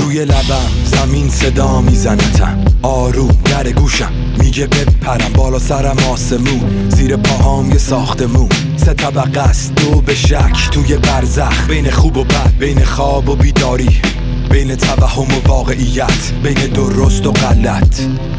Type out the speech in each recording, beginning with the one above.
روی لبم زمین صدا میزنتم، آروم در گوشم میگه بپرم، بالا سرم آسمون، زیر پاهام یه ساختمون، 3 طبقه است، 2 به شک توی برزخ، بین خوب و بد، بین خواب و بیداری، بین توهم و واقعیت، بین درست و غلط.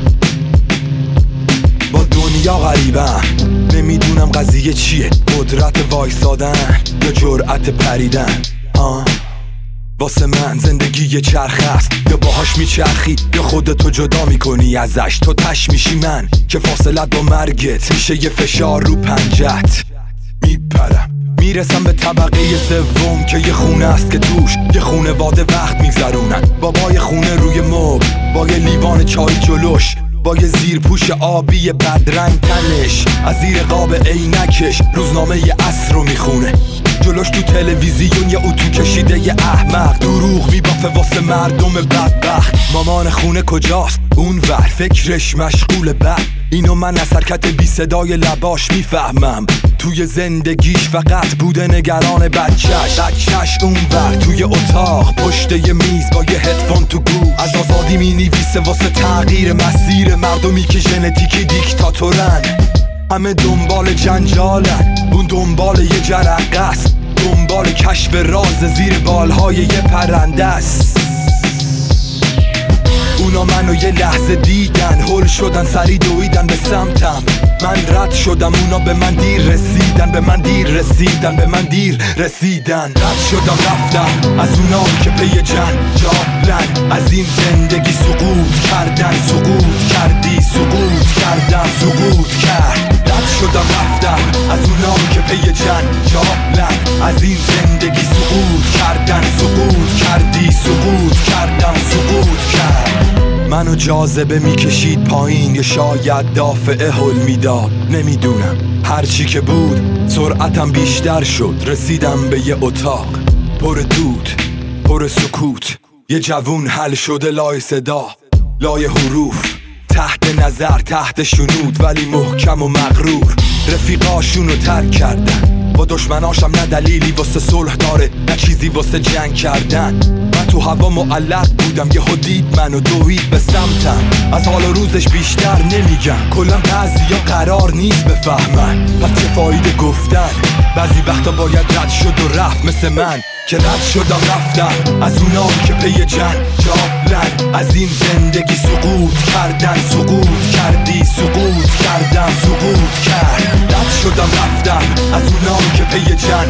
با دنیا غریبم، نمیدونم قضیه چیه، قدرت وایسادن یا جرأت پریدن. واسه من زندگی یه چرخ است، یا باهاش میچرخی یا خودتو جدا میکنی ازش. تو تش میشی من که فاصلت با مرگت میشه یه فشار رو پنجت. میپرم میرسم به طبقه 3 که یه خونه است که توش یه خونواده وقت میگذرونن. بابای خونه روی مبل با یه لیوان چای جلوش، با یه زیرپوش آبی بدرنگ تنش، از زیر قاب عینکش روزنامه ی عصر رو میخونه. جلوش تو تلویزیون یه اتو کشیده یه احمق، دروغ میبافه واسه مردم بدبخت. مامان خونه کجاست؟ اون ور فکرش مشغول بد. اینو من از حرکت بی صدای لباش میفهمم، توی زندگیش فقط بوده نگران بچهش. اون ور توی اتاق پشت یه میز با یه هدفون تو گوش، از آزادی مینویسه واسه تغییر مسیر مردمی که ژنتیکی دیکتاتورن. همه دنبال جنجالن، اون دنبال یه جرقه است، دنبال کشف راز زیر بالهای یه پرنده است. اونا منو یه لحظه دیدن، هل شدن سری دویدن به سمتم. من رد شدم، اونا به من دیر رسیدن، به من دیر رسیدن، به من دیر رسیدن. رد شدم رفتم از اونا که پی جنجالن، از این زندگی سقوط کردن، سقوط کردی، سقوط کردم، سقوط کرد. رد شدم رفتم از اونا که پی جنجالن، از این زندگی سقوط کردن، سقوط کردی، سقوط کردم، سقوط کرد. منو جاذبه میکشید پایین، یا شاید دافعه هل میداد، نمیدونم. هرچی که بود سرعتم بیشتر شد، رسیدم به یه اتاق پر دود، پر سکوت. یه جوون حل شده لای صدا، لای حروف، تحت نظر، تحت شنود، ولی محکم و مغرور. رفیقاشونو ترک کردن، با دشمناشم نه دلیلی واسه صلح داره، نه چیزی واسه جنگ کردن. من تو هوا معلق بودم، یهو دید منو دوید به سمتم. از حال و روزش بیشتر نمیگم، کلا بعضیا قرار نیست بفهمن، پس چه فایده گفتن؟ بعضی وقتا باید رد شد و رفت، مثل من که رد شدم رفتم از اونا که پی جنجالن، از این زندگی سقوط کردن، سقوط کردی، سقوط کردم، سقوط کرد. رد شدم رفتم از اونا که پی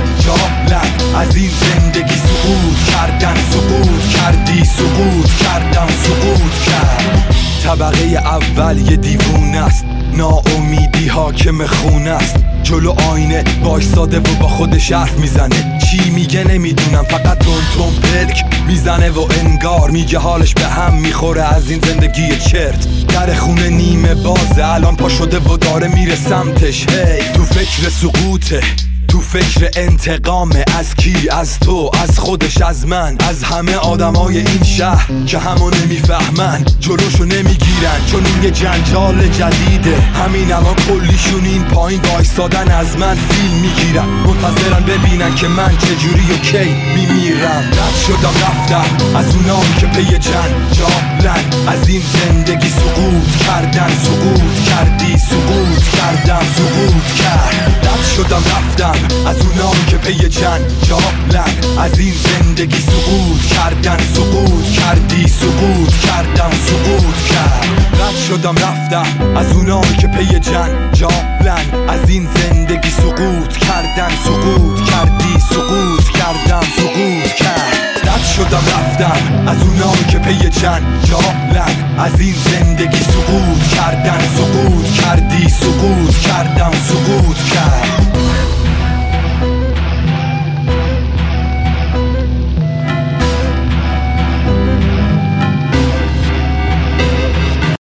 جنجالن، از این زندگی سقوط کردن، سقوط کردی، سقوط کردم، سقوط کرد. طبقه اول یه دیوونه است، ناامیدی حاکم خونه است، جلو آینه وایساده و با خودش حرف میزنه. چی میگه نمیدونم، فقط تون پلک میزنه و انگار میگه حالش به هم میخوره از این زندگی چرت. در خونه نیمه بازه، الان پا شده و داره میره سمتش. هی تو فکر سقوطه، تو فکر انتقامه. از کی؟ از تو، از خودش، از من، از همه آدمای این شهر که همو نمیفهمن، جلوشو نمیگیرن، چون این یه جنجال جدیده. همین الان کلیشون این پایین وایسادن، از من فیلم میگیرن، منتظرن ببینن که من چجوری و کی میمیرم. رد شدم رفتم از اونام که پی جنجالن، از این زندگی سقوط کردن، سقوط کردی، سقوط کردم، سقوط کرد. رد شدم رفتم از اونام که پی جنجالن، از این زندگی سقوط کردن، سقوط کردی، سقوط کردم، سقوط کرد. رد شدم رفتم از اونام که پی جنجالن، از این زندگی سقوط کردن، سقوط کردی، سقوط کردم، سقوط کرد. رد شدم رفتم از اونام که پی جنجالن، از این زندگی سقوط کردن، سقوط کردی، سقوط کردم، سقوط کرد.